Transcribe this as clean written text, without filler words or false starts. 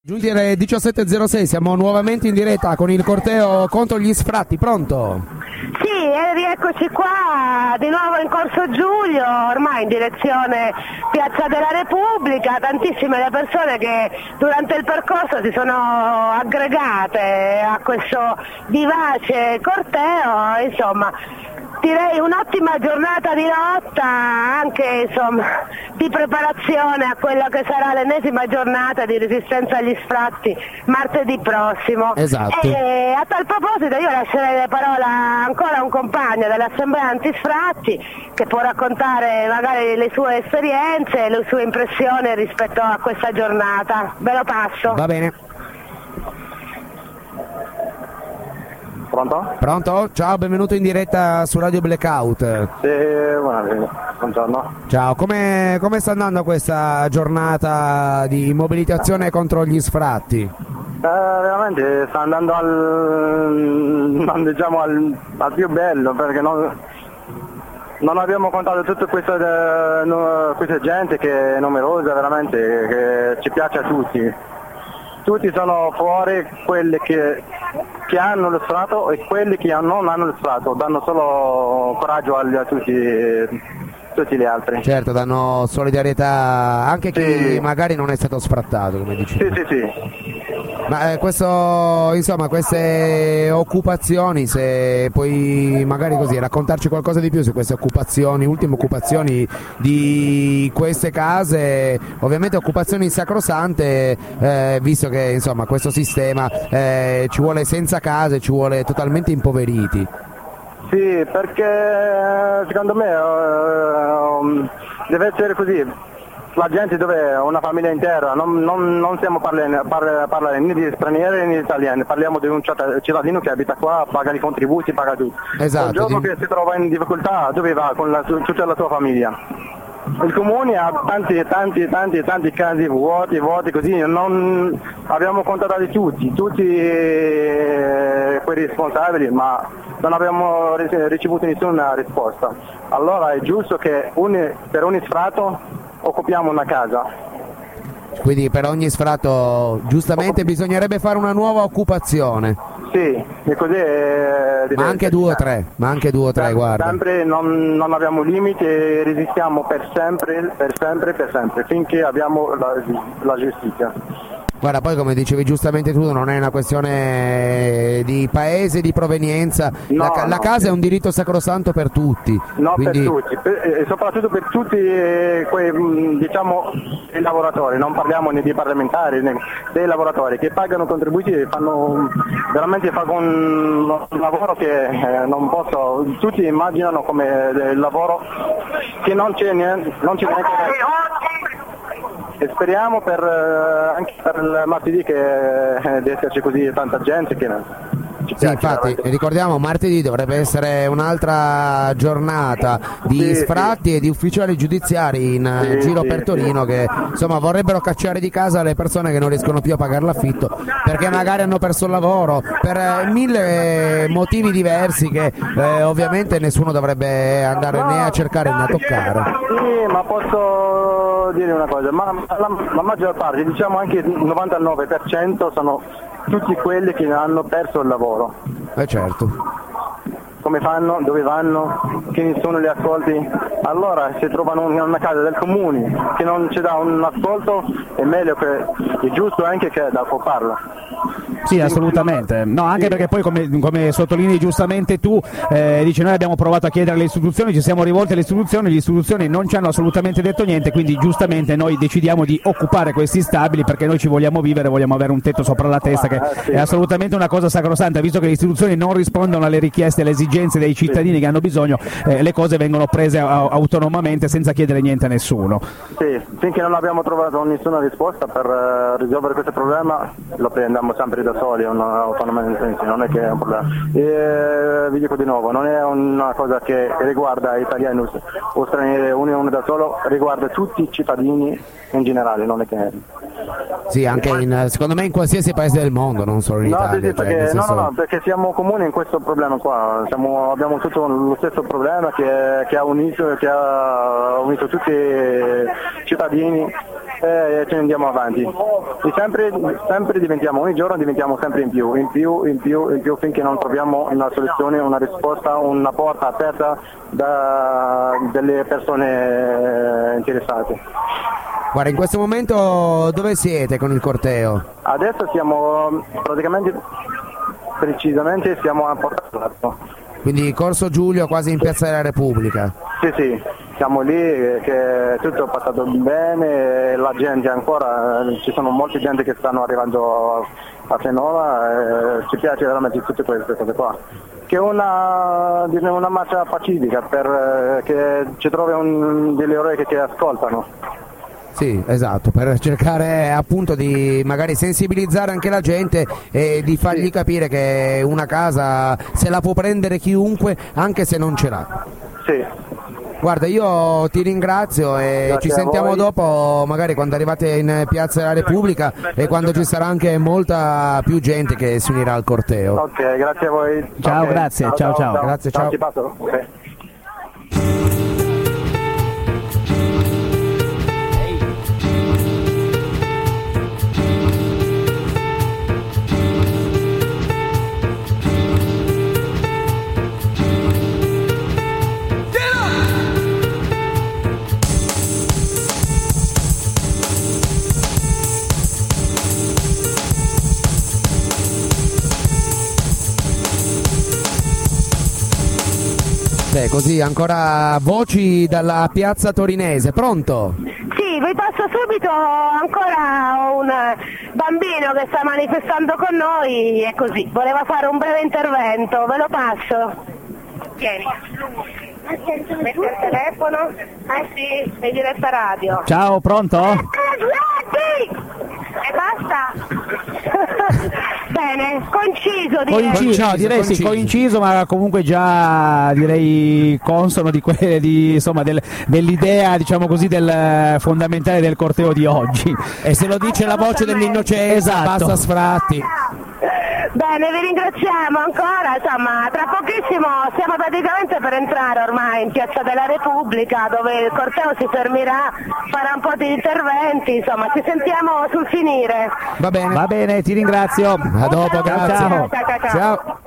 Giunti alle 17.06, siamo nuovamente in diretta con il corteo contro gli sfratti, pronto? Sì, rieccoci qua di nuovo in Corso Giulio, ormai in direzione Piazza della Repubblica, tantissime le persone che durante il percorso si sono aggregate a questo vivace corteo, insomma. Direi un'ottima giornata di lotta, anche insomma, di preparazione a quella che sarà l'ennesima giornata di resistenza agli sfratti martedì prossimo. Esatto. E a tal proposito io lascerei la parola ancora a un compagno dell'Assemblea Antisfratti che può raccontare magari le sue esperienze e le sue impressioni rispetto a questa giornata. Ve lo passo. Va bene. Pronto? Pronto? Ciao, benvenuto in diretta su Radio Blackout. Sì, buongiorno. Ciao, come sta andando questa giornata di mobilitazione contro gli sfratti? Veramente sta andando al più bello, perché non abbiamo contato tutta questa gente che è numerosa, veramente, che ci piace a tutti. Tutti sono fuori, quelli che hanno lo sfratto e quelli che non hanno lo sfratto, danno solo coraggio a tutti gli altri. Certo, danno solidarietà anche a chi magari non è stato sfrattato, come dici. Sì. Ma queste occupazioni, se puoi magari così raccontarci qualcosa di più su queste occupazioni, ultime occupazioni di queste case, ovviamente occupazioni sacrosante, visto che insomma questo sistema ci vuole senza case, ci vuole totalmente impoveriti. Sì, perché secondo me deve essere così. La gente dove è una famiglia intera, non stiamo parlare né di stranieri né di italiani, parliamo di un cittadino che abita qua, paga i contributi, paga tutto. Esatto. Il giorno che si trova in difficoltà, dove va con tutta la sua famiglia? Il comune ha tanti casi vuoti così, non abbiamo contattato tutti quei responsabili, ma non abbiamo ricevuto nessuna risposta. Allora è giusto che per ogni sfratto occupiamo una casa. Quindi per ogni sfratto giustamente bisognerebbe fare una nuova occupazione. Sì, e così ma anche due o tre, guarda. Sempre non abbiamo limiti e resistiamo per sempre, finché abbiamo la giustizia. Guarda, poi come dicevi giustamente tu, non è una questione di paese, di provenienza, la casa è un diritto sacrosanto per tutti. No, quindi... per tutti, e soprattutto per tutti quei, i lavoratori, non parliamo né di parlamentari né dei lavoratori che pagano contributi e fanno un lavoro che non posso, tutti immaginano come il lavoro che non c'è neanche. E speriamo anche per il martedì di esserci così tanta gente che ci piace. Sì, infatti ricordiamo martedì dovrebbe essere un'altra giornata di sfratti e di ufficiali giudiziari in giro per Torino che insomma vorrebbero cacciare di casa le persone che non riescono più a pagare l'affitto perché magari hanno perso il lavoro per mille motivi diversi che ovviamente nessuno dovrebbe andare né a cercare né a toccare. Sì, ma posso dire una cosa, ma la maggior parte, diciamo anche il 99% sono tutti quelli che hanno perso il lavoro. Certo. Come fanno? Dove vanno? Che nessuno li ascolti? Allora se trovano una casa del comune che non ci dà un ascolto è meglio è giusto anche che da occuparla. Sì, assolutamente. No, anche perché poi come sottolinei giustamente tu, dici noi abbiamo provato a chiedere alle istituzioni, ci siamo rivolti alle istituzioni, le istituzioni non ci hanno assolutamente detto niente, quindi giustamente noi decidiamo di occupare questi stabili perché noi ci vogliamo vivere, vogliamo avere un tetto sopra la testa che è assolutamente una cosa sacrosanta, visto che le istituzioni non rispondono alle richieste e alle esigenze dei cittadini che hanno bisogno, le cose vengono prese autonomamente senza chiedere niente a nessuno. Sì, finché non abbiamo trovato nessuna risposta per risolvere questo problema lo prendiamo sempre da soli, autonomamente, non è che è un problema. E vi dico di nuovo, non è una cosa che riguarda italiani o stranieri uno da solo, riguarda tutti i cittadini in generale, non è che Sì, anche secondo me in qualsiasi paese del mondo, non solo in Italia. Sì, perché, nel senso... no, perché siamo comuni in questo problema qua, abbiamo tutto lo stesso problema che ha unito tutti i cittadini e ce ne andiamo avanti. E sempre diventiamo, ogni giorno diventiamo sempre in più finché non troviamo una soluzione, una risposta, una porta aperta delle persone interessate. Guarda, in questo momento dove siete con il corteo? Adesso siamo precisamente siamo a Porta Palazzo. Quindi Corso Giulio, quasi in Piazza della Repubblica. Sì, siamo lì, che tutto è passato bene, la gente ancora, ci sono molti gente che stanno arrivando a Genova, ci piace veramente tutte queste cose qua. Che è una marcia pacifica, che ci trovi delle orecchie che ascoltano. Sì, esatto, per cercare appunto di magari sensibilizzare anche la gente e di fargli capire che una casa se la può prendere chiunque anche se non ce l'ha. Sì. Guarda, io ti ringrazio e Grazie ci sentiamo dopo, magari quando arrivate in Piazza della Repubblica e quando ci sarà anche molta più gente che si unirà al corteo. Ok, grazie a voi. Ciao, Okay. grazie, ciao. Grazie, ciao. Ci passo? Ok. Così ancora voci dalla piazza torinese, pronto? Sì, vi passo subito ancora un bambino che sta manifestando con noi e così, voleva fare un breve intervento, ve lo passo. Tieni. Metti il telefono? Sì, sei diretta radio. Ciao, pronto? E basta? Bene, conciso direi. Coinciso, no, direi sì, coinciso, ma comunque già direi consono dell'idea, diciamo così, del fondamentale del corteo di oggi. E se lo dice la voce dell'innocenza, Esatto. basta sfratti. Bene, vi ringraziamo ancora, insomma, tra pochissimo stiamo praticamente per entrare ormai in Piazza della Repubblica dove il corteo si fermerà, farà un po' di interventi, insomma, ci sentiamo sul finire. Va bene. Va bene, ti ringrazio. A dopo, grazie. Ciao. Ciao. Ciao.